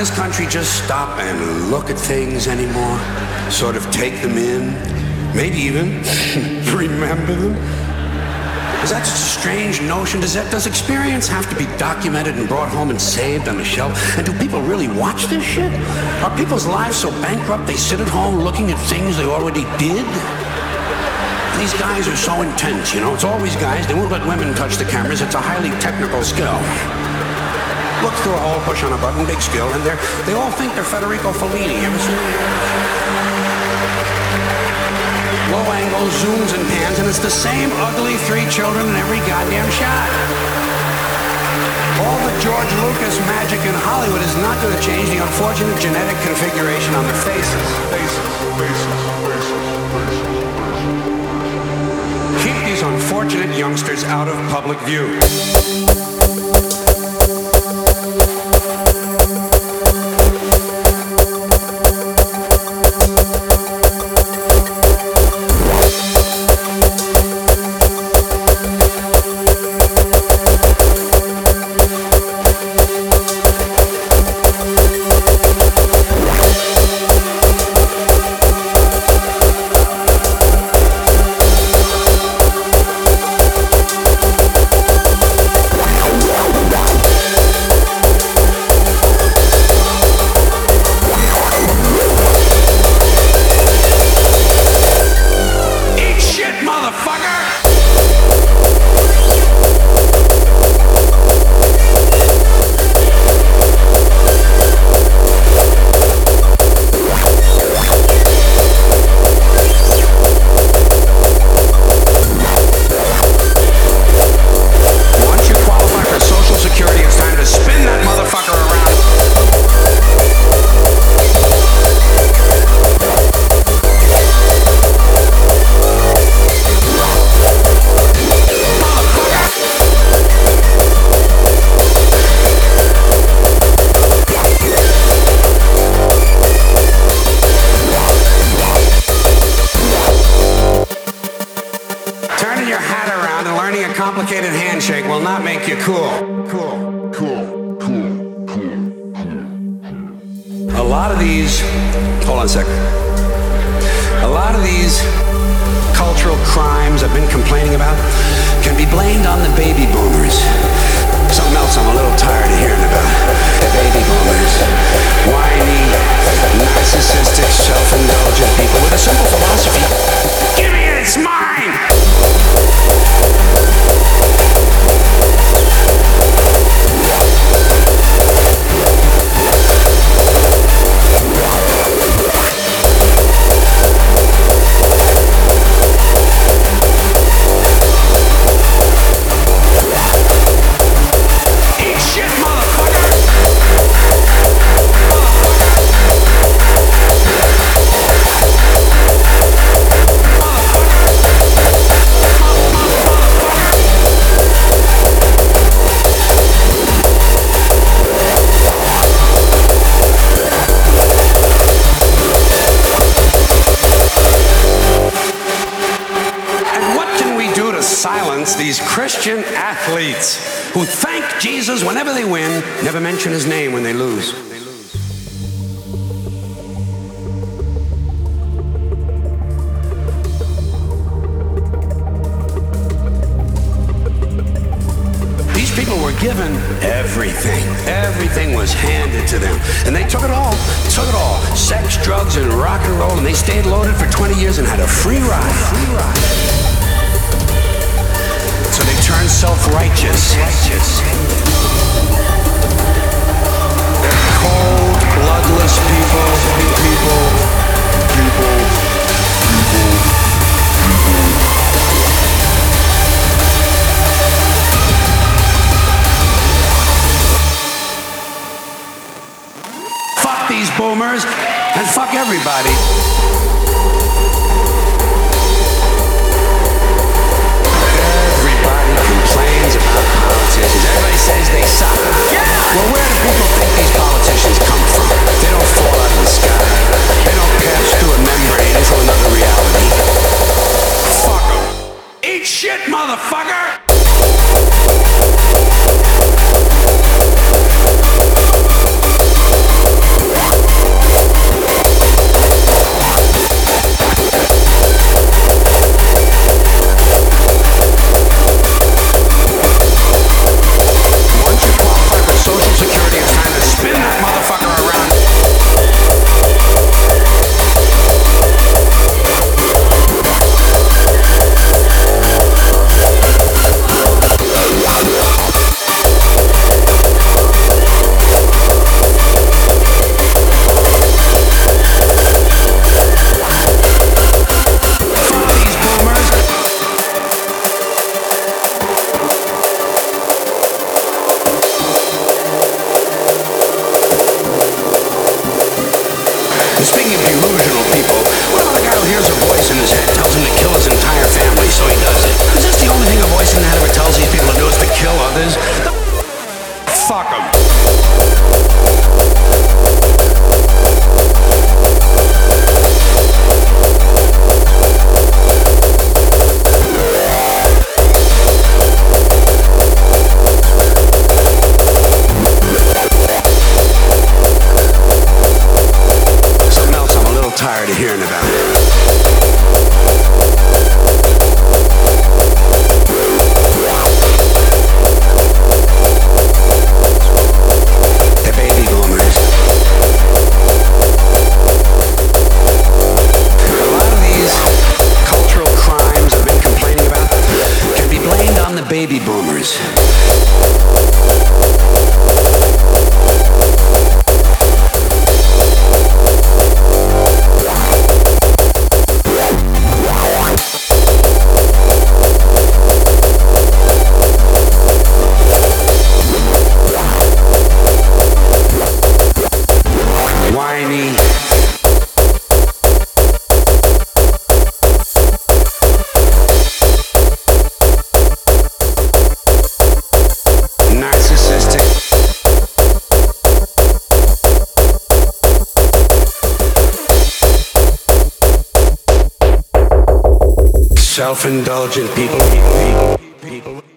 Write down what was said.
this country just stop and look at things anymore? Sort of take them in? Maybe even remember them? Is that just a strange notion? Does experience have to be documented and brought home and saved on a shelf? And do people really watch this shit? Are people's lives so bankrupt they sit at home looking at things they already did? These guys are so intense, you know? It's always guys. They won't let women touch the cameras. It's a highly technical skill. Look through a hole, push on a button, big skill, and they all think they're Federico Fellini. You ever seen it? Low angle, zooms and pans, and it's the same ugly three children in every goddamn shot. All the George Lucas magic in Hollywood is not going to change the unfortunate genetic configuration on their faces. Keep these unfortunate youngsters out of public view. These Christian athletes who thank Jesus whenever they win, never mention his name when they lose. These people were given everything. Everything was handed to them. And they took it all. Sex, drugs, and rock and roll. And they stayed loaded for 20 years and had a free ride. So they turn self-righteous. They're cold, bloodless people. Fuck these boomers and fuck everybody. Complains about politicians. Everybody says they suck. Yeah! Well, where do people think these politicians come from? They don't fall out of the sky. They don't pass through a membrane into another reality. Fuck them. Eat shit, motherfucker! tired of hearing about it. The baby boomers. A lot of these cultural crimes I've been complaining about can be blamed on the baby boomers. Whiny, narcissistic, self-indulgent people.